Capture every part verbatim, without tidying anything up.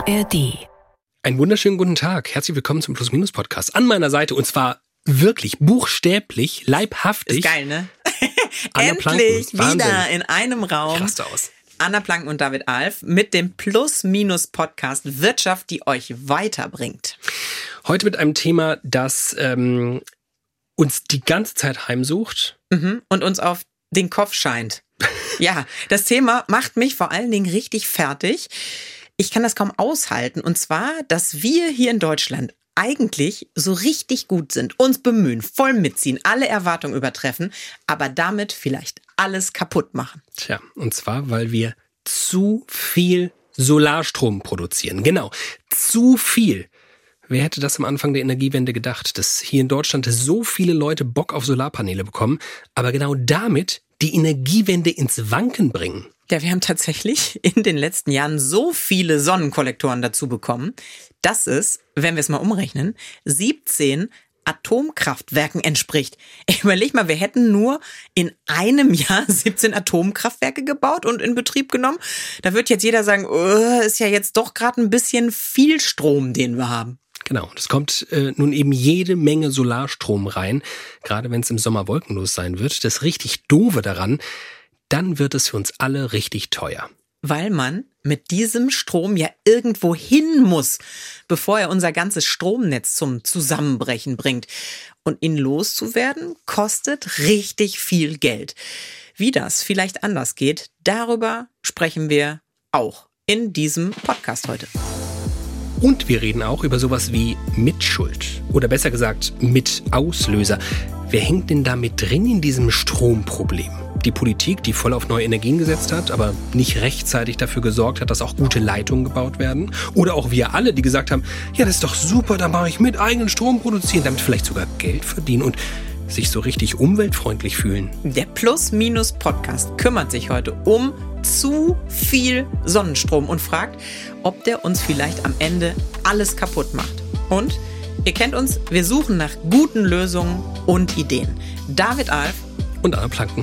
R D. Einen wunderschönen guten Tag. Herzlich willkommen zum Plus-Minus-Podcast. An meiner Seite, und zwar wirklich buchstäblich, leibhaftig. Ist geil, ne? Anna Endlich Planken. wieder Wahnsinn. in einem Raum. Ich raste aus. Anna Planken und David Alf mit dem Plus-Minus-Podcast Wirtschaft, die euch weiterbringt. Heute mit einem Thema, das ähm, uns die ganze Zeit heimsucht. Mhm. Und uns auf den Kopf scheint. Ja, das Thema macht mich vor allen Dingen richtig fertig. Ich kann das kaum aushalten. Und zwar, dass wir hier in Deutschland eigentlich so richtig gut sind, uns bemühen, voll mitziehen, alle Erwartungen übertreffen, aber damit vielleicht alles kaputt machen. Tja, und zwar, weil wir zu viel Solarstrom produzieren. Genau, zu viel. Wer hätte das am Anfang der Energiewende gedacht, dass hier in Deutschland so viele Leute Bock auf Solarpaneele bekommen, aber genau damit die Energiewende ins Wanken bringen? Ja, wir haben tatsächlich in den letzten Jahren so viele Sonnenkollektoren dazu bekommen, dass es, wenn wir es mal umrechnen, siebzehn Atomkraftwerken entspricht. Ich überleg mal, wir hätten nur in einem Jahr siebzehn Atomkraftwerke gebaut und in Betrieb genommen. Da wird jetzt jeder sagen, oh, ist ja jetzt doch gerade ein bisschen viel Strom, den wir haben. Genau, es kommt äh, nun eben jede Menge Solarstrom rein, gerade wenn es im Sommer wolkenlos sein wird. Das richtig Doofe daran, dann wird es für uns alle richtig teuer. Weil man mit diesem Strom ja irgendwo hin muss, bevor er unser ganzes Stromnetz zum Zusammenbrechen bringt. Und ihn loszuwerden, kostet richtig viel Geld. Wie das vielleicht anders geht, darüber sprechen wir auch in diesem Podcast heute. Und wir reden auch über sowas wie Mitschuld. Oder besser gesagt, Mitauslöser. Wer hängt denn da mit drin in diesem Stromproblem? Die Politik, die voll auf neue Energien gesetzt hat, aber nicht rechtzeitig dafür gesorgt hat, dass auch gute Leitungen gebaut werden? Oder auch wir alle, die gesagt haben, ja, das ist doch super, da mache ich mit, eigenen Strom produzieren, damit vielleicht sogar Geld verdienen und sich so richtig umweltfreundlich fühlen. Der Plus-Minus-Podcast kümmert sich heute um zu viel Sonnenstrom und fragt, ob der uns vielleicht am Ende alles kaputt macht. Und ihr kennt uns, wir suchen nach guten Lösungen und Ideen. David Alf und Anna Planken.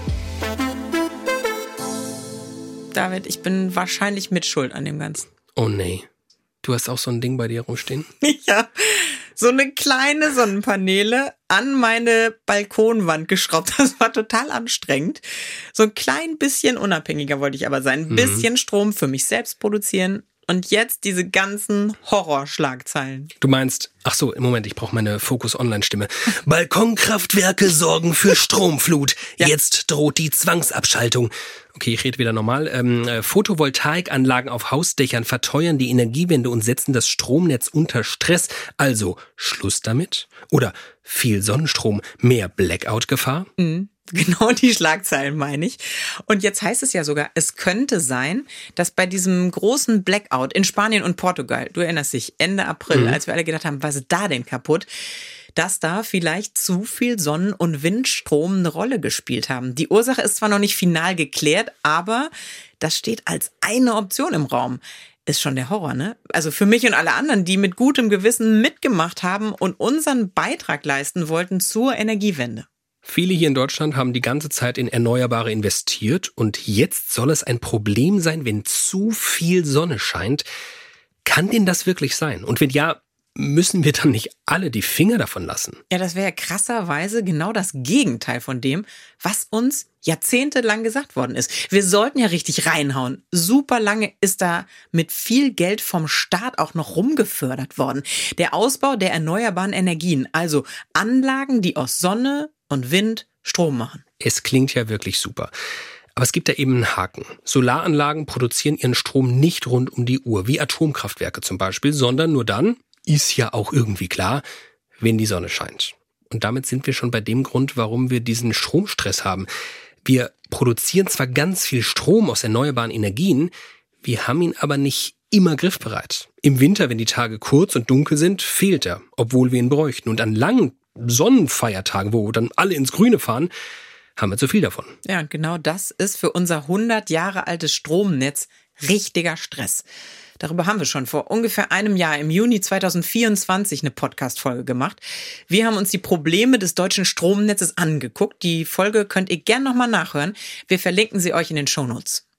David, ich bin wahrscheinlich mit Schuld an dem Ganzen. Oh nee, du hast auch so ein Ding bei dir rumstehen? Ich habe so eine kleine Sonnenpaneele an meine Balkonwand geschraubt. Das war total anstrengend. So ein klein bisschen unabhängiger wollte ich aber sein. Ein bisschen mhm. Strom für mich selbst produzieren. Und jetzt diese ganzen Horrorschlagzeilen. Du meinst, ach so, im Moment, ich brauche meine Focus-Online-Stimme. Balkonkraftwerke sorgen für Stromflut. Ja. Jetzt droht die Zwangsabschaltung. Okay, ich rede wieder normal. Ähm, äh, Photovoltaikanlagen auf Hausdächern verteuern die Energiewende und setzen das Stromnetz unter Stress. Also Schluss damit? Oder viel Sonnenstrom, mehr Blackout-Gefahr? Mhm. Genau die Schlagzeilen meine ich. Und jetzt heißt es ja sogar, es könnte sein, dass bei diesem großen Blackout in Spanien und Portugal, du erinnerst dich, Ende April, mhm. als wir alle gedacht haben, was ist da denn kaputt, dass da vielleicht zu viel Sonnen- und Windstrom eine Rolle gespielt haben. Die Ursache ist zwar noch nicht final geklärt, aber das steht als eine Option im Raum. Ist schon der Horror, ne? Also für mich und alle anderen, die mit gutem Gewissen mitgemacht haben und unseren Beitrag leisten wollten zur Energiewende. Viele hier in Deutschland haben die ganze Zeit in Erneuerbare investiert und jetzt soll es ein Problem sein, wenn zu viel Sonne scheint. Kann denn das wirklich sein? Und wenn ja, müssen wir dann nicht alle die Finger davon lassen? Ja, das wäre ja krasserweise genau das Gegenteil von dem, was uns jahrzehntelang gesagt worden ist. Wir sollten ja richtig reinhauen. Super lange ist da mit viel Geld vom Staat auch noch rumgefördert worden. Der Ausbau der erneuerbaren Energien, also Anlagen, die aus Sonne und Wind Strom machen. Es klingt ja wirklich super. Aber es gibt da eben einen Haken. Solaranlagen produzieren ihren Strom nicht rund um die Uhr, wie Atomkraftwerke zum Beispiel, sondern nur dann, ist ja auch irgendwie klar, wenn die Sonne scheint. Und damit sind wir schon bei dem Grund, warum wir diesen Stromstress haben. Wir produzieren zwar ganz viel Strom aus erneuerbaren Energien, wir haben ihn aber nicht immer griffbereit. Im Winter, wenn die Tage kurz und dunkel sind, fehlt er, obwohl wir ihn bräuchten. Und an langen Sonnenfeiertagen, wo dann alle ins Grüne fahren, haben wir zu viel davon. Ja, und genau das ist für unser hundert Jahre altes Stromnetz richtiger Stress. Darüber haben wir schon vor ungefähr einem Jahr im Juni zweitausendvierundzwanzig eine Podcast-Folge gemacht. Wir haben uns die Probleme des deutschen Stromnetzes angeguckt. Die Folge könnt ihr gerne nochmal nachhören. Wir verlinken sie euch in den Shownotes.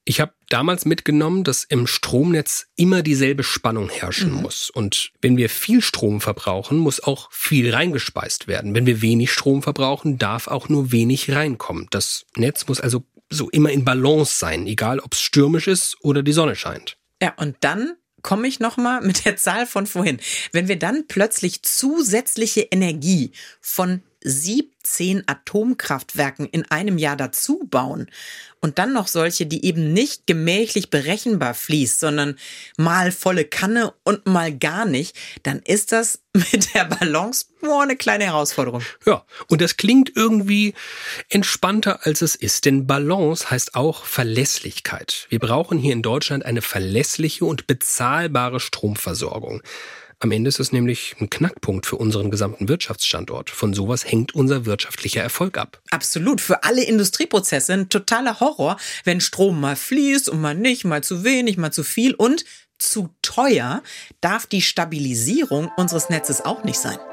Ich habe damals mitgenommen, dass im Stromnetz immer dieselbe Spannung herrschen mhm. muss. Und wenn wir viel Strom verbrauchen, muss auch viel reingespeist werden. Wenn wir wenig Strom verbrauchen, darf auch nur wenig reinkommen. Das Netz muss also so immer in Balance sein, egal ob es stürmisch ist oder die Sonne scheint. Ja, und dann komme ich nochmal mit der Zahl von vorhin. Wenn wir dann plötzlich zusätzliche Energie von siebzehn Atomkraftwerken in einem Jahr dazu bauen und dann noch solche, die eben nicht gemächlich berechenbar fließt, sondern mal volle Kanne und mal gar nicht, dann ist das mit der Balance nur eine kleine Herausforderung. Ja, und das klingt irgendwie entspannter, als es ist, denn Balance heißt auch Verlässlichkeit. Wir brauchen hier in Deutschland eine verlässliche und bezahlbare Stromversorgung. Am Ende ist es nämlich ein Knackpunkt für unseren gesamten Wirtschaftsstandort. Von sowas hängt unser wirtschaftlicher Erfolg ab. Absolut. Für alle Industrieprozesse ein totaler Horror, wenn Strom mal fließt und mal nicht, mal zu wenig, mal zu viel und zu teuer, darf die Stabilisierung unseres Netzes auch nicht sein.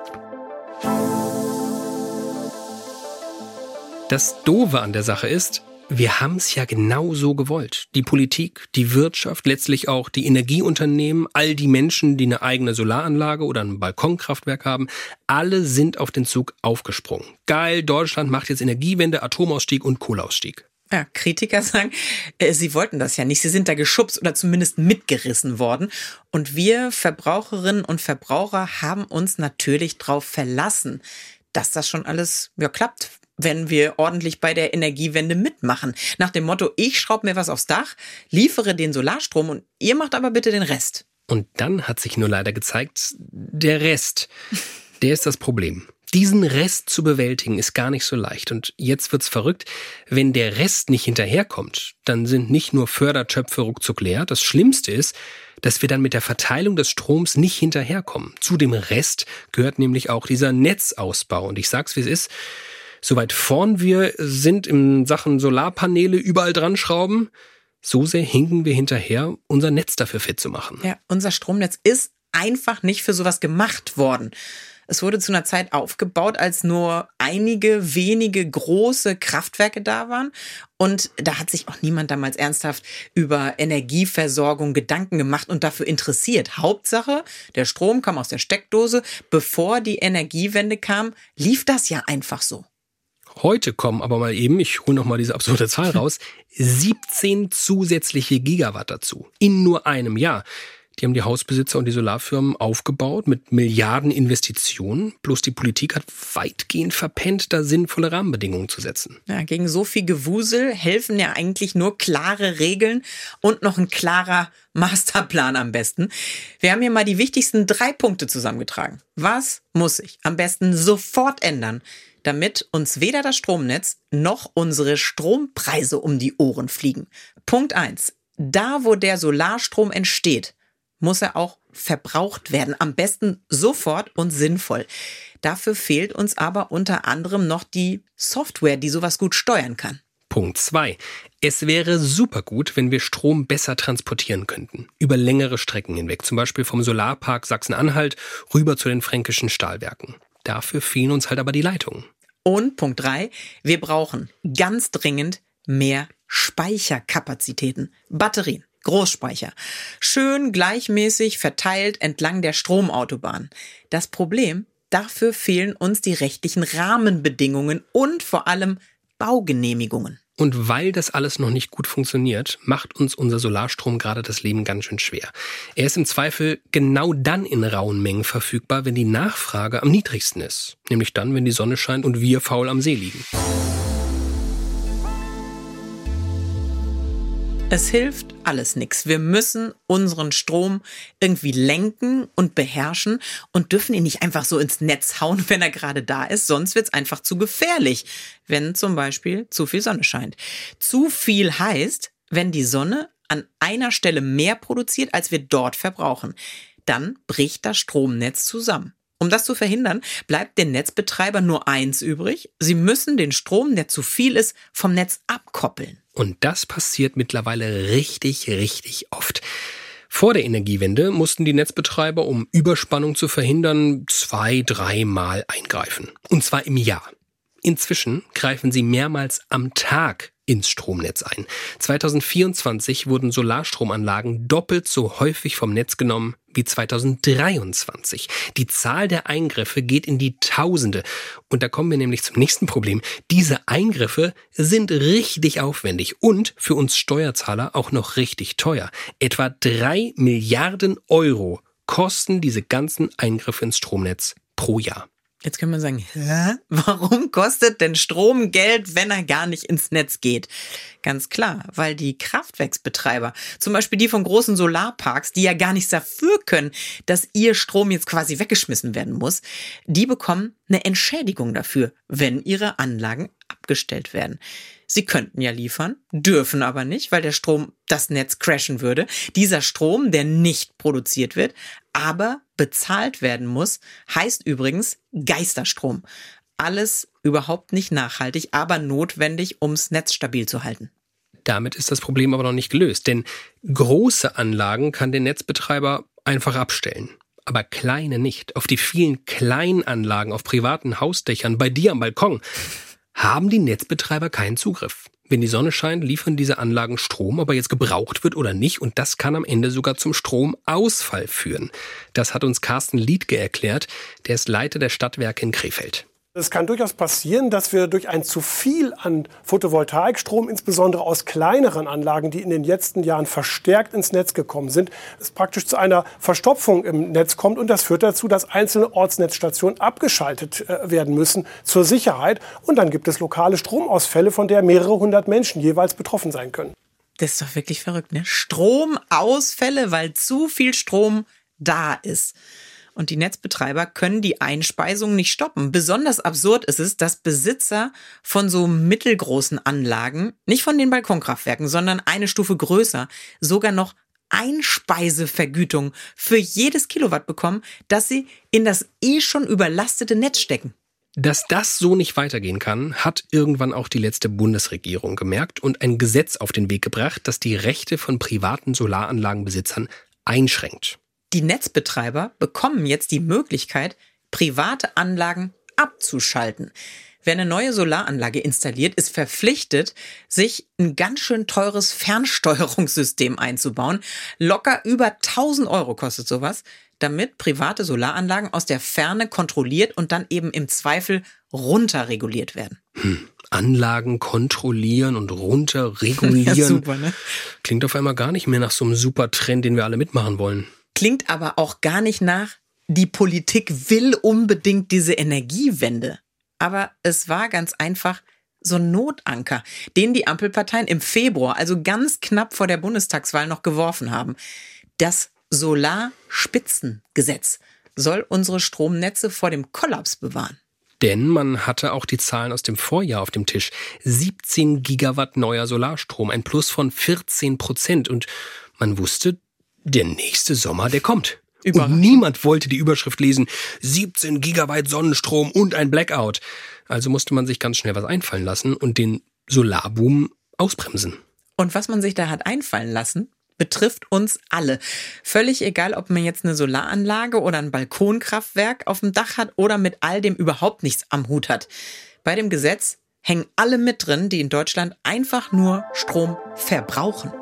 Das Doofe an der Sache ist, wir haben es ja genau so gewollt. Die Politik, die Wirtschaft, letztlich auch die Energieunternehmen, all die Menschen, die eine eigene Solaranlage oder ein Balkonkraftwerk haben, alle sind auf den Zug aufgesprungen. Geil, Deutschland macht jetzt Energiewende, Atomausstieg und Kohleausstieg. Ja, Kritiker sagen, äh, sie wollten das ja nicht. Sie sind da geschubst oder zumindest mitgerissen worden. Und wir Verbraucherinnen und Verbraucher haben uns natürlich darauf verlassen, dass das schon alles ja, klappt, wenn wir ordentlich bei der Energiewende mitmachen. Nach dem Motto, ich schraube mir was aufs Dach, liefere den Solarstrom und ihr macht aber bitte den Rest. Und dann hat sich nur leider gezeigt, der Rest, der ist das Problem. Diesen Rest zu bewältigen ist gar nicht so leicht. Und jetzt wird's verrückt, wenn der Rest nicht hinterherkommt, dann sind nicht nur Fördertöpfe ruckzuck leer. Das Schlimmste ist, dass wir dann mit der Verteilung des Stroms nicht hinterherkommen. Zu dem Rest gehört nämlich auch dieser Netzausbau. Und ich sag's, wie es ist, soweit vorn wir sind in Sachen Solarpaneele überall dran schrauben, so sehr hinken wir hinterher, unser Netz dafür fit zu machen. Ja, unser Stromnetz ist einfach nicht für sowas gemacht worden. Es wurde zu einer Zeit aufgebaut, als nur einige wenige große Kraftwerke da waren. Und da hat sich auch niemand damals ernsthaft über Energieversorgung Gedanken gemacht und dafür interessiert. Hauptsache, der Strom kam aus der Steckdose. Bevor die Energiewende kam, lief das ja einfach so. Heute kommen aber mal eben, ich hole noch mal diese absurde Zahl raus, siebzehn zusätzliche Gigawatt dazu. In nur einem Jahr. Die haben die Hausbesitzer und die Solarfirmen aufgebaut mit Milliarden Investitionen. Bloß die Politik hat weitgehend verpennt, da sinnvolle Rahmenbedingungen zu setzen. Ja, gegen so viel Gewusel helfen ja eigentlich nur klare Regeln und noch ein klarer Masterplan am besten. Wir haben hier mal die wichtigsten drei Punkte zusammengetragen. Was muss sich am besten sofort ändern, damit uns weder das Stromnetz noch unsere Strompreise um die Ohren fliegen? Punkt eins. Da, wo der Solarstrom entsteht, muss er auch verbraucht werden. Am besten sofort und sinnvoll. Dafür fehlt uns aber unter anderem noch die Software, die sowas gut steuern kann. Punkt zwei. Es wäre super gut, wenn wir Strom besser transportieren könnten. Über längere Strecken hinweg. Zum Beispiel vom Solarpark Sachsen-Anhalt rüber zu den fränkischen Stahlwerken. Dafür fehlen uns halt aber die Leitungen. Und Punkt drei. Wir brauchen ganz dringend mehr Speicherkapazitäten. Batterien. Großspeicher. Schön gleichmäßig verteilt entlang der Stromautobahn. Das Problem, dafür fehlen uns die rechtlichen Rahmenbedingungen und vor allem Baugenehmigungen. Und weil das alles noch nicht gut funktioniert, macht uns unser Solarstrom gerade das Leben ganz schön schwer. Er ist im Zweifel genau dann in rauen Mengen verfügbar, wenn die Nachfrage am niedrigsten ist. Nämlich dann, wenn die Sonne scheint und wir faul am See liegen. Es hilft alles nichts. Wir müssen unseren Strom irgendwie lenken und beherrschen und dürfen ihn nicht einfach so ins Netz hauen, wenn er gerade da ist. Sonst wird es einfach zu gefährlich, wenn zum Beispiel zu viel Sonne scheint. Zu viel heißt, wenn die Sonne an einer Stelle mehr produziert, als wir dort verbrauchen, dann bricht das Stromnetz zusammen. Um das zu verhindern, bleibt den Netzbetreibern nur eins übrig. Sie müssen den Strom, der zu viel ist, vom Netz abkoppeln. Und das passiert mittlerweile richtig, richtig oft. Vor der Energiewende mussten die Netzbetreiber, um Überspannung zu verhindern, zwei, dreimal eingreifen. Und zwar im Jahr. Inzwischen greifen sie mehrmals am Tag ins Stromnetz ein. zweitausendvierundzwanzig wurden Solarstromanlagen doppelt so häufig vom Netz genommen wie zweitausenddreiundzwanzig. Die Zahl der Eingriffe geht in die Tausende. Und da kommen wir nämlich zum nächsten Problem. Diese Eingriffe sind richtig aufwendig und für uns Steuerzahler auch noch richtig teuer. Etwa drei Milliarden Euro kosten diese ganzen Eingriffe ins Stromnetz pro Jahr. Jetzt kann man sagen, hä? Warum kostet denn Strom Geld, wenn er gar nicht ins Netz geht? Ganz klar, weil die Kraftwerksbetreiber, zum Beispiel die von großen Solarparks, die ja gar nichts dafür können, dass ihr Strom jetzt quasi weggeschmissen werden muss, die bekommen eine Entschädigung dafür, wenn ihre Anlagen abgestellt werden. Sie könnten ja liefern, dürfen aber nicht, weil der Strom das Netz crashen würde. Dieser Strom, der nicht produziert wird, aber bezahlt werden muss, heißt übrigens Geisterstrom. Alles überhaupt nicht nachhaltig, aber notwendig, ums Netz stabil zu halten. Damit ist das Problem aber noch nicht gelöst, denn große Anlagen kann der Netzbetreiber einfach abstellen. Aber kleine nicht. Auf die vielen Kleinanlagen auf privaten Hausdächern, bei dir am Balkon, haben die Netzbetreiber keinen Zugriff. Wenn die Sonne scheint, liefern diese Anlagen Strom, ob er jetzt gebraucht wird oder nicht. Und das kann am Ende sogar zum Stromausfall führen. Das hat uns Carsten Liedtke erklärt. Der ist Leiter der Stadtwerke in Krefeld. Es kann durchaus passieren, dass wir durch ein zu viel an Photovoltaikstrom, insbesondere aus kleineren Anlagen, die in den letzten Jahren verstärkt ins Netz gekommen sind, es praktisch zu einer Verstopfung im Netz kommt. Und das führt dazu, dass einzelne Ortsnetzstationen abgeschaltet äh, werden müssen zur Sicherheit. Und dann gibt es lokale Stromausfälle, von der mehrere hundert Menschen jeweils betroffen sein können. Das ist doch wirklich verrückt, ne? Stromausfälle, weil zu viel Strom da ist. Und die Netzbetreiber können die Einspeisung nicht stoppen. Besonders absurd ist es, dass Besitzer von so mittelgroßen Anlagen, nicht von den Balkonkraftwerken, sondern eine Stufe größer, sogar noch Einspeisevergütung für jedes Kilowatt bekommen, das sie in das eh schon überlastete Netz stecken. Dass das so nicht weitergehen kann, hat irgendwann auch die letzte Bundesregierung gemerkt und ein Gesetz auf den Weg gebracht, das die Rechte von privaten Solaranlagenbesitzern einschränkt. Die Netzbetreiber bekommen jetzt die Möglichkeit, private Anlagen abzuschalten. Wer eine neue Solaranlage installiert, ist verpflichtet, sich ein ganz schön teures Fernsteuerungssystem einzubauen. Locker über tausend Euro kostet sowas, damit private Solaranlagen aus der Ferne kontrolliert und dann eben im Zweifel runterreguliert werden. Hm. Anlagen kontrollieren und runterregulieren. Ja, super, ne? Klingt auf einmal gar nicht mehr nach so einem super Trend, den wir alle mitmachen wollen. Klingt aber auch gar nicht nach, die Politik will unbedingt diese Energiewende. Aber es war ganz einfach so ein Notanker, den die Ampelparteien im Februar, also ganz knapp vor der Bundestagswahl, noch geworfen haben. Das Solarspitzengesetz soll unsere Stromnetze vor dem Kollaps bewahren. Denn man hatte auch die Zahlen aus dem Vorjahr auf dem Tisch. siebzehn Gigawatt neuer Solarstrom, ein Plus von vierzehn Prozent. Und man wusste, der nächste Sommer, der kommt. Und niemand wollte die Überschrift lesen, siebzehn Gigawatt Sonnenstrom und ein Blackout. Also musste man sich ganz schnell was einfallen lassen und den Solarboom ausbremsen. Und was man sich da hat einfallen lassen, betrifft uns alle. Völlig egal, ob man jetzt eine Solaranlage oder ein Balkonkraftwerk auf dem Dach hat oder mit all dem überhaupt nichts am Hut hat. Bei dem Gesetz hängen alle mit drin, die in Deutschland einfach nur Strom verbrauchen.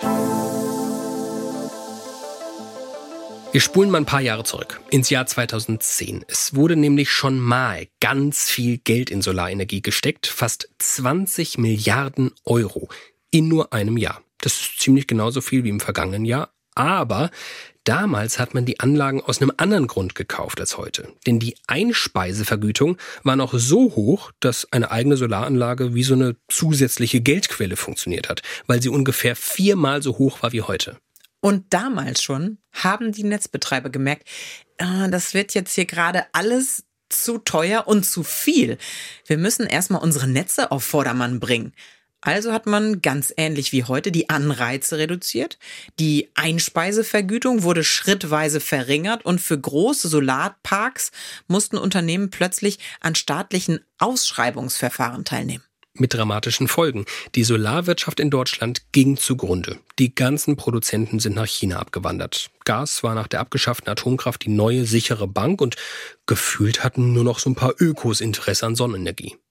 Wir spulen mal ein paar Jahre zurück, ins Jahr zweitausendzehn. Es wurde nämlich schon mal ganz viel Geld in Solarenergie gesteckt, fast zwanzig Milliarden Euro in nur einem Jahr. Das ist ziemlich genauso viel wie im vergangenen Jahr, aber damals hat man die Anlagen aus einem anderen Grund gekauft als heute. Denn die Einspeisevergütung war noch so hoch, dass eine eigene Solaranlage wie so eine zusätzliche Geldquelle funktioniert hat, weil sie ungefähr viermal so hoch war wie heute. Und damals schon haben die Netzbetreiber gemerkt, das wird jetzt hier gerade alles zu teuer und zu viel. Wir müssen erstmal unsere Netze auf Vordermann bringen. Also hat man ganz ähnlich wie heute die Anreize reduziert. Die Einspeisevergütung wurde schrittweise verringert und für große Solarparks mussten Unternehmen plötzlich an staatlichen Ausschreibungsverfahren teilnehmen. Mit dramatischen Folgen. Die Solarwirtschaft in Deutschland ging zugrunde. Die ganzen Produzenten sind nach China abgewandert. Gas war nach der abgeschafften Atomkraft die neue sichere Bank und gefühlt hatten nur noch so ein paar Ökos Interesse an Sonnenenergie.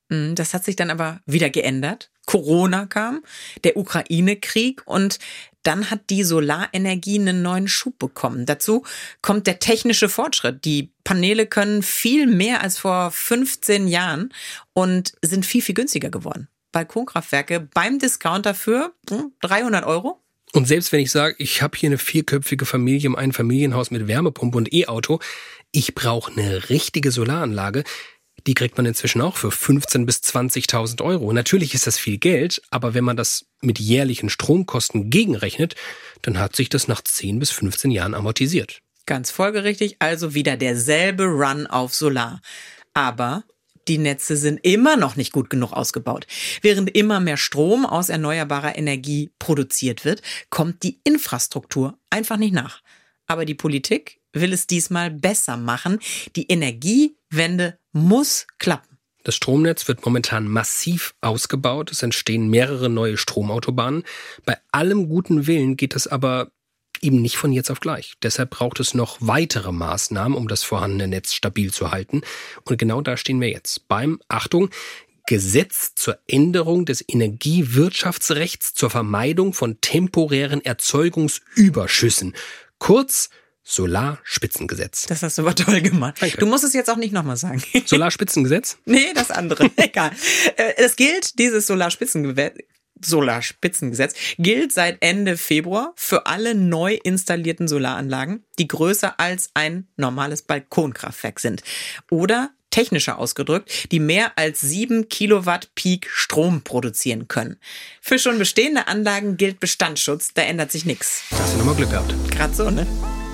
Das hat sich dann aber wieder geändert. Corona kam, der Ukraine-Krieg und dann hat die Solarenergie einen neuen Schub bekommen. Dazu kommt der technische Fortschritt. Die Paneele können viel mehr als vor fünfzehn Jahren und sind viel, viel günstiger geworden. Balkonkraftwerke beim Discounter für dreihundert Euro. Und selbst wenn ich sage, ich habe hier eine vierköpfige Familie im Einfamilienhaus mit Wärmepumpe und E-Auto, ich brauche eine richtige Solaranlage, die kriegt man inzwischen auch für fünfzehntausend bis zwanzigtausend Euro. Natürlich ist das viel Geld, aber wenn man das mit jährlichen Stromkosten gegenrechnet, dann hat sich das nach zehn bis fünfzehn Jahren amortisiert. Ganz folgerichtig, also wieder derselbe Run auf Solar. Aber die Netze sind immer noch nicht gut genug ausgebaut. Während immer mehr Strom aus erneuerbarer Energie produziert wird, kommt die Infrastruktur einfach nicht nach. Aber die Politik will es diesmal besser machen. Die Energiewende muss klappen. Das Stromnetz wird momentan massiv ausgebaut. Es entstehen mehrere neue Stromautobahnen. Bei allem guten Willen geht es aber eben nicht von jetzt auf gleich. Deshalb braucht es noch weitere Maßnahmen, um das vorhandene Netz stabil zu halten. Und genau da stehen wir jetzt beim, Achtung, Gesetz zur Änderung des Energiewirtschaftsrechts zur Vermeidung von temporären Erzeugungsüberschüssen. Kurz Solarspitzengesetz. Das hast du aber toll gemacht. Danke. Du musst es jetzt auch nicht nochmal sagen. Solarspitzengesetz? Nee, das andere. Egal. Es gilt, dieses Solarspitzengesetz, Solarspitzengesetz gilt seit Ende Februar für alle neu installierten Solaranlagen, die größer als ein normales Balkonkraftwerk sind. Oder technischer ausgedrückt, die mehr als sieben Kilowatt Peak Strom produzieren können. Für schon bestehende Anlagen gilt Bestandsschutz, da ändert sich nichts. Hast du nochmal Glück gehabt. Gerade so, ne?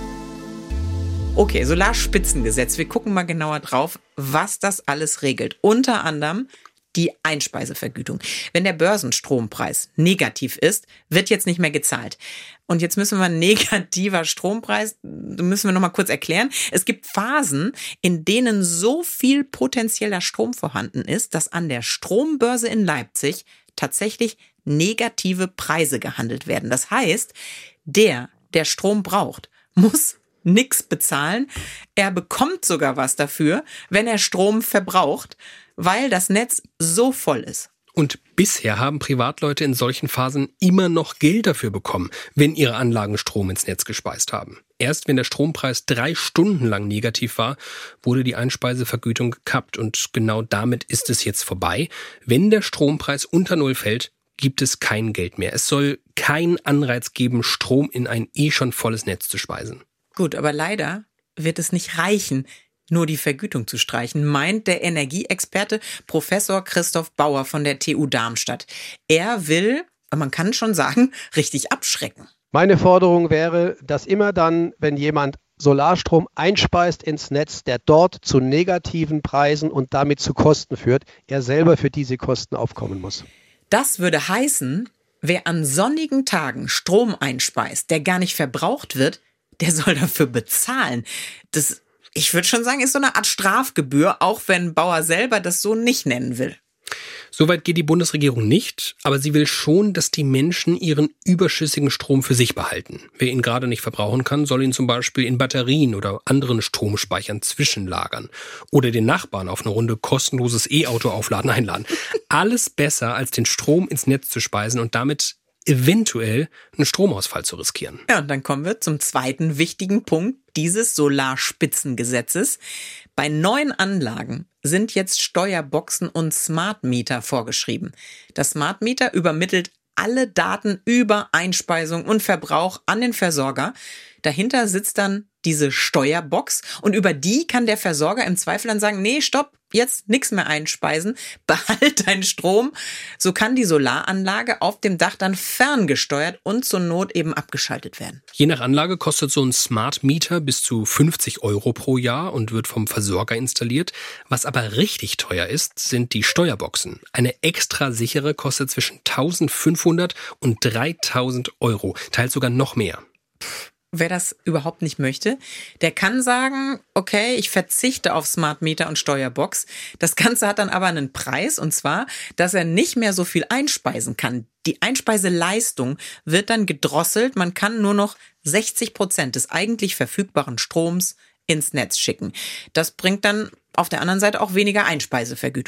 Okay, Solarspitzengesetz. Wir gucken mal genauer drauf, was das alles regelt. Unter anderem die Einspeisevergütung. Wenn der Börsenstrompreis negativ ist, wird jetzt nicht mehr gezahlt. Und jetzt müssen wir negativer Strompreis, müssen wir noch mal kurz erklären. Es gibt Phasen, in denen so viel potenzieller Strom vorhanden ist, dass an der Strombörse in Leipzig tatsächlich negative Preise gehandelt werden. Das heißt, der, der Strom braucht, muss nix bezahlen. Er bekommt sogar was dafür, wenn er Strom verbraucht, weil das Netz so voll ist. Und bisher haben Privatleute in solchen Phasen immer noch Geld dafür bekommen, wenn ihre Anlagen Strom ins Netz gespeist haben. Erst wenn der Strompreis drei Stunden lang negativ war, wurde die Einspeisevergütung gekappt. Und genau damit ist es jetzt vorbei. Wenn der Strompreis unter Null fällt, gibt es kein Geld mehr. Es soll keinen Anreiz geben, Strom in ein eh schon volles Netz zu speisen. Gut, aber leider wird es nicht reichen, nur die Vergütung zu streichen, meint der Energieexperte Professor Christoph Bauer von der T U Darmstadt. Er will, man kann schon sagen, richtig abschrecken. Meine Forderung wäre, dass immer dann, wenn jemand Solarstrom einspeist ins Netz, der dort zu negativen Preisen und damit zu Kosten führt, er selber für diese Kosten aufkommen muss. Das würde heißen, wer an sonnigen Tagen Strom einspeist, der gar nicht verbraucht wird, der soll dafür bezahlen. Das, ich würde schon sagen, ist so eine Art Strafgebühr, auch wenn Bauer selber das so nicht nennen will. Soweit geht die Bundesregierung nicht, aber sie will schon, dass die Menschen ihren überschüssigen Strom für sich behalten. Wer ihn gerade nicht verbrauchen kann, soll ihn zum Beispiel in Batterien oder anderen Stromspeichern zwischenlagern. Oder den Nachbarn auf eine Runde kostenloses E-Auto aufladen einladen. Alles besser, als den Strom ins Netz zu speisen und damit eventuell einen Stromausfall zu riskieren. Ja, und dann kommen wir zum zweiten wichtigen Punkt dieses Solarspitzengesetzes. Bei neuen Anlagen sind jetzt Steuerboxen und Smart Meter vorgeschrieben. Das Smart Meter übermittelt alle Daten über Einspeisung und Verbrauch an den Versorger. Dahinter sitzt dann diese Steuerbox und über die kann der Versorger im Zweifel dann sagen, nee, stopp, jetzt nichts mehr einspeisen, behalt deinen Strom. So kann die Solaranlage auf dem Dach dann ferngesteuert und zur Not eben abgeschaltet werden. Je nach Anlage kostet so ein Smart Meter bis zu fünfzig Euro pro Jahr und wird vom Versorger installiert. Was aber richtig teuer ist, sind die Steuerboxen. Eine extra sichere kostet zwischen eintausendfünfhundert und dreitausend Euro, teils sogar noch mehr. Wer das überhaupt nicht möchte, der kann sagen, okay, ich verzichte auf Smart Meter und Steuerbox. Das Ganze hat dann aber einen Preis, und zwar, dass er nicht mehr so viel einspeisen kann. Die Einspeiseleistung wird dann gedrosselt. Man kann nur noch sechzig Prozent des eigentlich verfügbaren Stroms ins Netz schicken. Das bringt dann auf der anderen Seite auch weniger Einspeisevergütung.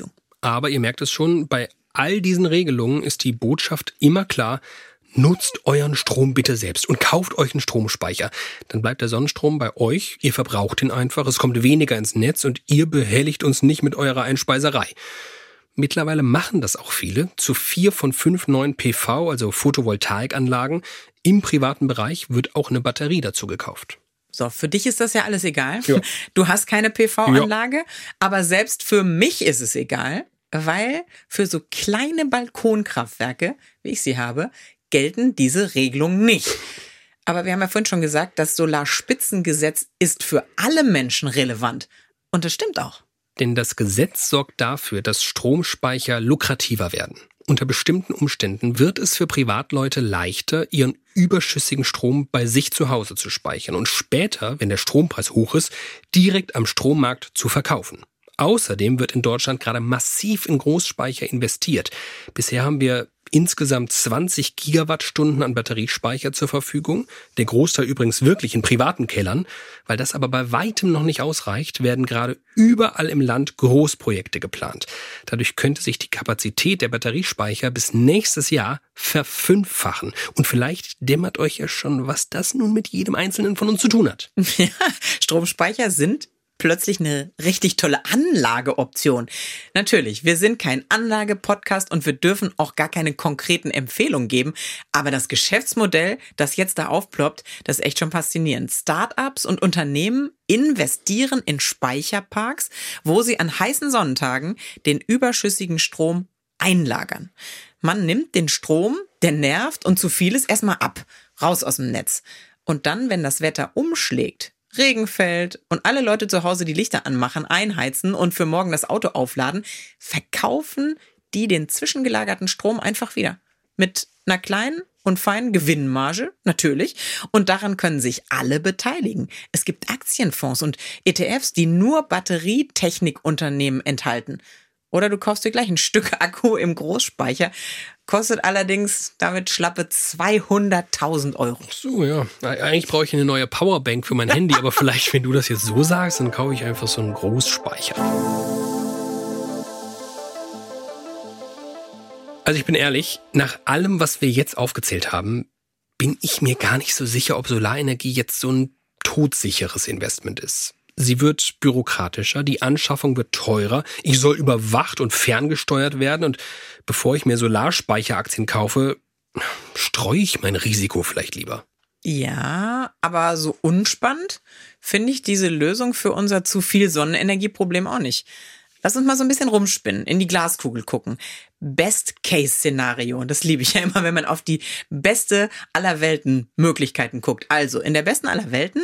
Aber ihr merkt es schon, bei all diesen Regelungen ist die Botschaft immer klar: Nutzt euren Strom bitte selbst und kauft euch einen Stromspeicher. Dann bleibt der Sonnenstrom bei euch, ihr verbraucht ihn einfach, es kommt weniger ins Netz und ihr behelligt uns nicht mit eurer Einspeiserei. Mittlerweile machen das auch viele. Zu vier von fünf neuen P V, also Photovoltaikanlagen, im privaten Bereich wird auch eine Batterie dazu gekauft. So, für dich ist das ja alles egal. Ja. Du hast keine P V-Anlage, ja. Aber selbst für mich ist es egal, weil für so kleine Balkonkraftwerke, wie ich sie habe, gelten diese Regelungen nicht. Aber wir haben ja vorhin schon gesagt, das Solarspitzengesetz ist für alle Menschen relevant. Und das stimmt auch. Denn das Gesetz sorgt dafür, dass Stromspeicher lukrativer werden. Unter bestimmten Umständen wird es für Privatleute leichter, ihren überschüssigen Strom bei sich zu Hause zu speichern und später, wenn der Strompreis hoch ist, direkt am Strommarkt zu verkaufen. Außerdem wird in Deutschland gerade massiv in Großspeicher investiert. Bisher haben wir insgesamt zwanzig Gigawattstunden an Batteriespeicher zur Verfügung. Der Großteil übrigens wirklich in privaten Kellern. Weil das aber bei weitem noch nicht ausreicht, werden gerade überall im Land Großprojekte geplant. Dadurch könnte sich die Kapazität der Batteriespeicher bis nächstes Jahr verfünffachen. Und vielleicht dämmert euch ja schon, was das nun mit jedem Einzelnen von uns zu tun hat. Ja, Stromspeicher sind plötzlich eine richtig tolle Anlageoption. Natürlich, wir sind kein Anlage-Podcast und wir dürfen auch gar keine konkreten Empfehlungen geben, aber das Geschäftsmodell, das jetzt da aufploppt, das ist echt schon faszinierend. Start-ups und Unternehmen investieren in Speicherparks, wo sie an heißen Sonnentagen den überschüssigen Strom einlagern. Man nimmt den Strom, der nervt und zu viel ist, erstmal ab, raus aus dem Netz. Und dann, wenn das Wetter umschlägt, Regen fällt und alle Leute zu Hause die Lichter anmachen, einheizen und für morgen das Auto aufladen, verkaufen die den zwischengelagerten Strom einfach wieder. Mit einer kleinen und feinen Gewinnmarge, natürlich. Und daran können sich alle beteiligen. Es gibt Aktienfonds und E T Fs, die nur Batterietechnikunternehmen enthalten. Oder du kaufst dir gleich ein Stück Akku im Großspeicher. Kostet allerdings damit schlappe zweihunderttausend Euro. Ach so, ja. Eigentlich brauche ich eine neue Powerbank für mein Handy, aber vielleicht, wenn du das jetzt so sagst, dann kaufe ich einfach so einen Großspeicher. Also ich bin ehrlich, nach allem, was wir jetzt aufgezählt haben, bin ich mir gar nicht so sicher, ob Solarenergie jetzt so ein todsicheres Investment ist. Sie wird bürokratischer, die Anschaffung wird teurer, ich soll überwacht und ferngesteuert werden und bevor ich mir Solarspeicheraktien kaufe, streue ich mein Risiko vielleicht lieber. Ja, aber so unspannend finde ich diese Lösung für unser zu viel Sonnenenergieproblem auch nicht. Lass uns mal so ein bisschen rumspinnen, in die Glaskugel gucken. Best-Case-Szenario, das liebe ich ja immer, wenn man auf die beste aller Welten Möglichkeiten guckt. Also in der besten aller Welten,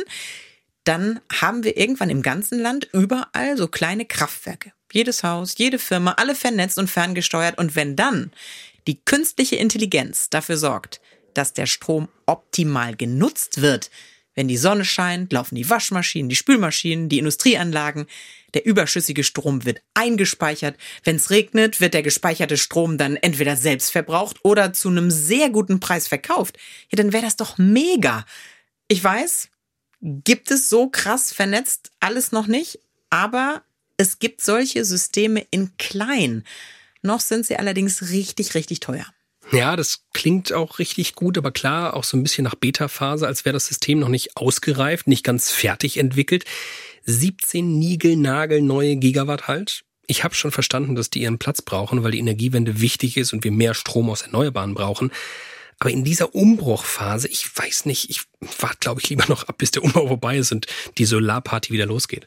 dann haben wir irgendwann im ganzen Land überall so kleine Kraftwerke. Jedes Haus, jede Firma, alle vernetzt und ferngesteuert. Und wenn dann die künstliche Intelligenz dafür sorgt, dass der Strom optimal genutzt wird, wenn die Sonne scheint, laufen die Waschmaschinen, die Spülmaschinen, die Industrieanlagen, der überschüssige Strom wird eingespeichert. Wenn es regnet, wird der gespeicherte Strom dann entweder selbst verbraucht oder zu einem sehr guten Preis verkauft. Ja, dann wäre das doch mega. Ich weiß, gibt es so krass vernetzt alles noch nicht, aber es gibt solche Systeme in klein. Noch sind sie allerdings richtig, richtig teuer. Ja, das klingt auch richtig gut, aber klar, auch so ein bisschen nach Beta-Phase, als wäre das System noch nicht ausgereift, nicht ganz fertig entwickelt. siebzehn niegelnagelneue Gigawatt halt. Ich habe schon verstanden, dass die ihren Platz brauchen, weil die Energiewende wichtig ist und wir mehr Strom aus Erneuerbaren brauchen. Aber in dieser Umbruchphase, ich weiß nicht, ich warte, glaube ich, lieber noch ab, bis der Umbau vorbei ist und die Solarparty wieder losgeht.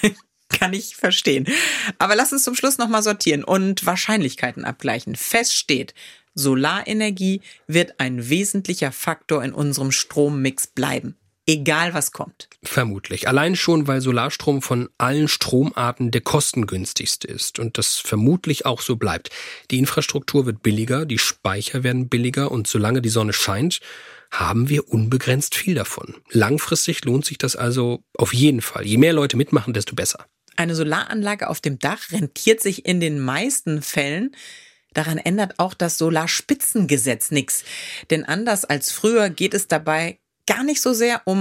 Kann ich verstehen. Aber lass uns zum Schluss nochmal sortieren und Wahrscheinlichkeiten abgleichen. Fest steht, Solarenergie wird ein wesentlicher Faktor in unserem Strommix bleiben. Egal was kommt. Vermutlich. Allein schon, weil Solarstrom von allen Stromarten der kostengünstigste ist und das vermutlich auch so bleibt. Die Infrastruktur wird billiger, die Speicher werden billiger und solange die Sonne scheint, haben wir unbegrenzt viel davon. Langfristig lohnt sich das also auf jeden Fall. Je mehr Leute mitmachen, desto besser. Eine Solaranlage auf dem Dach rentiert sich in den meisten Fällen. Daran ändert auch das Solarspitzengesetz nichts. Denn anders als früher geht es dabei gar nicht so sehr um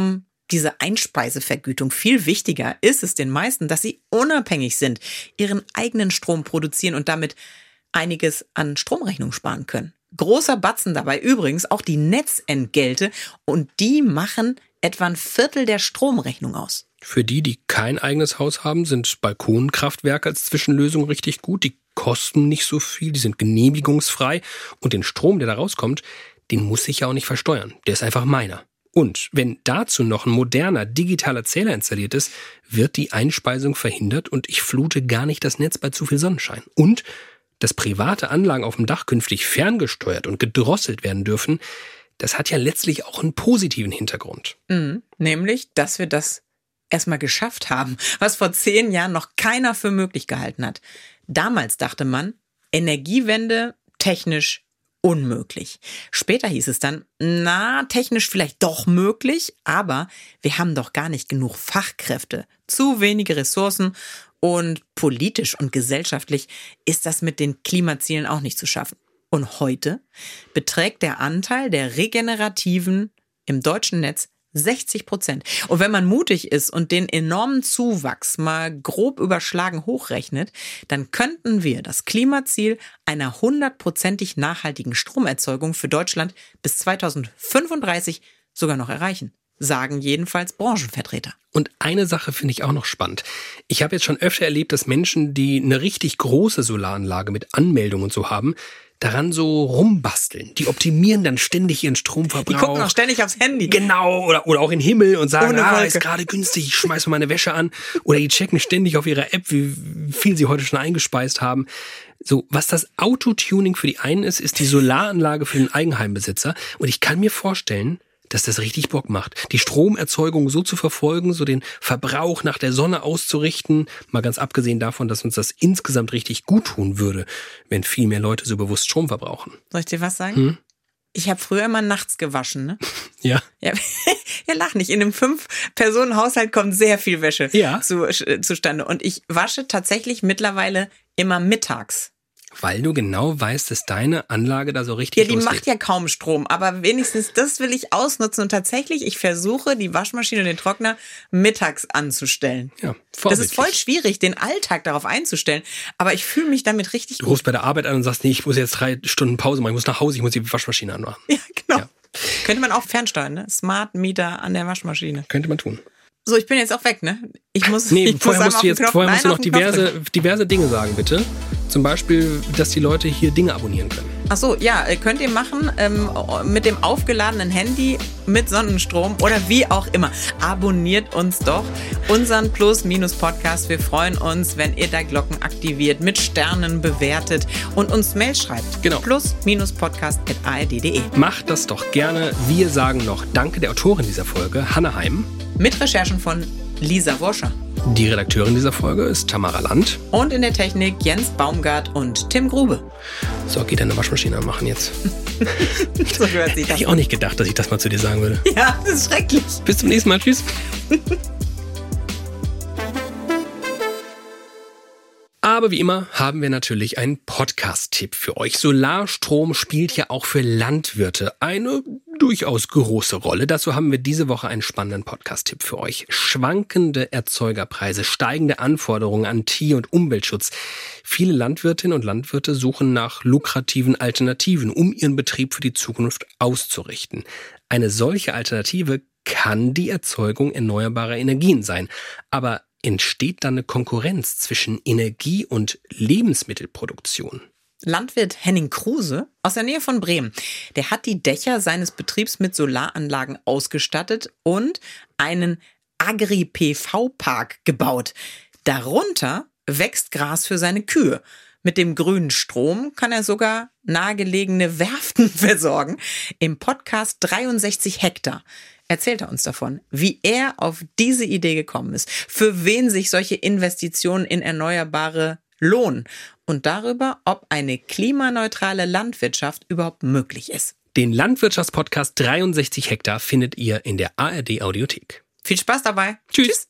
diese Einspeisevergütung. Viel wichtiger ist es den meisten, dass sie unabhängig sind, ihren eigenen Strom produzieren und damit einiges an Stromrechnung sparen können. Großer Batzen dabei übrigens auch die Netzentgelte und die machen etwa ein Viertel der Stromrechnung aus. Für die, die kein eigenes Haus haben, sind Balkonkraftwerke als Zwischenlösung richtig gut. Die kosten nicht so viel, die sind genehmigungsfrei und den Strom, der da rauskommt, den muss ich ja auch nicht versteuern. Der ist einfach meiner. Und wenn dazu noch ein moderner digitaler Zähler installiert ist, wird die Einspeisung verhindert und ich flute gar nicht das Netz bei zu viel Sonnenschein. Und dass private Anlagen auf dem Dach künftig ferngesteuert und gedrosselt werden dürfen, das hat ja letztlich auch einen positiven Hintergrund. Mhm, nämlich, dass wir das erstmal geschafft haben, was vor zehn Jahren noch keiner für möglich gehalten hat. Damals dachte man, Energiewende technisch unmöglich. Später hieß es dann, na, technisch vielleicht doch möglich, aber wir haben doch gar nicht genug Fachkräfte, zu wenige Ressourcen und politisch und gesellschaftlich ist das mit den Klimazielen auch nicht zu schaffen. Und heute beträgt der Anteil der Regenerativen im deutschen Netz sechzig Prozent. Und wenn man mutig ist und den enormen Zuwachs mal grob überschlagen hochrechnet, dann könnten wir das Klimaziel einer hundertprozentig nachhaltigen Stromerzeugung für Deutschland bis zweitausendfünfunddreißig sogar noch erreichen, sagen jedenfalls Branchenvertreter. Und eine Sache finde ich auch noch spannend. Ich habe jetzt schon öfter erlebt, dass Menschen, die eine richtig große Solaranlage mit Anmeldung und so haben, daran so rumbasteln. Die optimieren dann ständig ihren Stromverbrauch. Die gucken auch ständig aufs Handy. Genau, oder, oder auch in den Himmel und sagen, Ohne ah, Wolke. ist gerade günstig, ich schmeiß mal meine Wäsche an. Oder die checken ständig auf ihrer App, wie viel sie heute schon eingespeist haben. So, was das Autotuning für die einen ist, ist die Solaranlage für den Eigenheimbesitzer. Und ich kann mir vorstellen, dass das richtig Bock macht. Die Stromerzeugung so zu verfolgen, so den Verbrauch nach der Sonne auszurichten, mal ganz abgesehen davon, dass uns das insgesamt richtig gut tun würde, wenn viel mehr Leute so bewusst Strom verbrauchen. Soll ich dir was sagen? Hm? Ich habe früher immer nachts gewaschen, ne? Ja. Ja, ja, lach nicht. In einem Fünf-Personen-Haushalt kommt sehr viel Wäsche Ja. zu, äh, zustande. Und ich wasche tatsächlich mittlerweile immer mittags. Weil du genau weißt, dass deine Anlage da so richtig Ja, die loslegt. macht ja kaum Strom, aber wenigstens das will ich ausnutzen. Und tatsächlich, ich versuche, die Waschmaschine und den Trockner mittags anzustellen. Ja, Das vorbildlich. ist voll schwierig, den Alltag darauf einzustellen. Aber ich fühle mich damit richtig Du gut. rufst bei der Arbeit an und sagst, nee, ich muss jetzt drei Stunden Pause machen, ich muss nach Hause, ich muss die Waschmaschine anmachen. Ja, genau. Ja. Könnte man auch fernsteuern, ne? Smart Meter an der Waschmaschine. Könnte man tun. So, ich bin jetzt auch weg, ne? Ich muss. Nee, ich muss vorher einmal musst auf du den jetzt, Knopf- vorher musst du Nein, noch auf den Knopf diverse, drücken. diverse Dinge sagen, bitte. Zum Beispiel, dass die Leute hier Dinge abonnieren können. Ach so, ja, äh, könnt ihr machen ähm, mit dem aufgeladenen Handy mit Sonnenstrom oder wie auch immer. Abonniert uns doch, unseren Plus-Minus-Podcast. Wir freuen uns, wenn ihr da Glocken aktiviert, mit Sternen bewertet und uns Mail schreibt. Genau. Plus-Podcast at a r d punkt d e. Macht das doch gerne. Wir sagen noch Danke der Autorin dieser Folge, Hanna Heim. Mit Recherchen von Lisa Worscher. Die Redakteurin dieser Folge ist Tamara Land. Und in der Technik Jens Baumgart und Tim Grube. So, geht deine Waschmaschine anmachen jetzt. So gehört sich Hätte das. ich auch nicht gedacht, dass ich das mal zu dir sagen würde. Ja, das ist schrecklich. Bis zum nächsten Mal. Tschüss. Aber wie immer haben wir natürlich einen Podcast-Tipp für euch. Solarstrom spielt ja auch für Landwirte eine durchaus große Rolle. Dazu haben wir diese Woche einen spannenden Podcast-Tipp für euch. Schwankende Erzeugerpreise, steigende Anforderungen an Tier- und Umweltschutz. Viele Landwirtinnen und Landwirte suchen nach lukrativen Alternativen, um ihren Betrieb für die Zukunft auszurichten. Eine solche Alternative kann die Erzeugung erneuerbarer Energien sein. Aber entsteht dann eine Konkurrenz zwischen Energie- und Lebensmittelproduktion? Landwirt Henning Kruse aus der Nähe von Bremen, der hat die Dächer seines Betriebs mit Solaranlagen ausgestattet und einen Agri-P V-Park gebaut. Darunter wächst Gras für seine Kühe. Mit dem grünen Strom kann er sogar nahegelegene Werften versorgen. Im Podcast dreiundsechzig Hektar erzählt er uns davon, wie er auf diese Idee gekommen ist, für wen sich solche Investitionen in Erneuerbare lohnen und darüber, ob eine klimaneutrale Landwirtschaft überhaupt möglich ist. Den Landwirtschaftspodcast dreiundsechzig Hektar findet ihr in der A R D Audiothek. Viel Spaß dabei. Tschüss.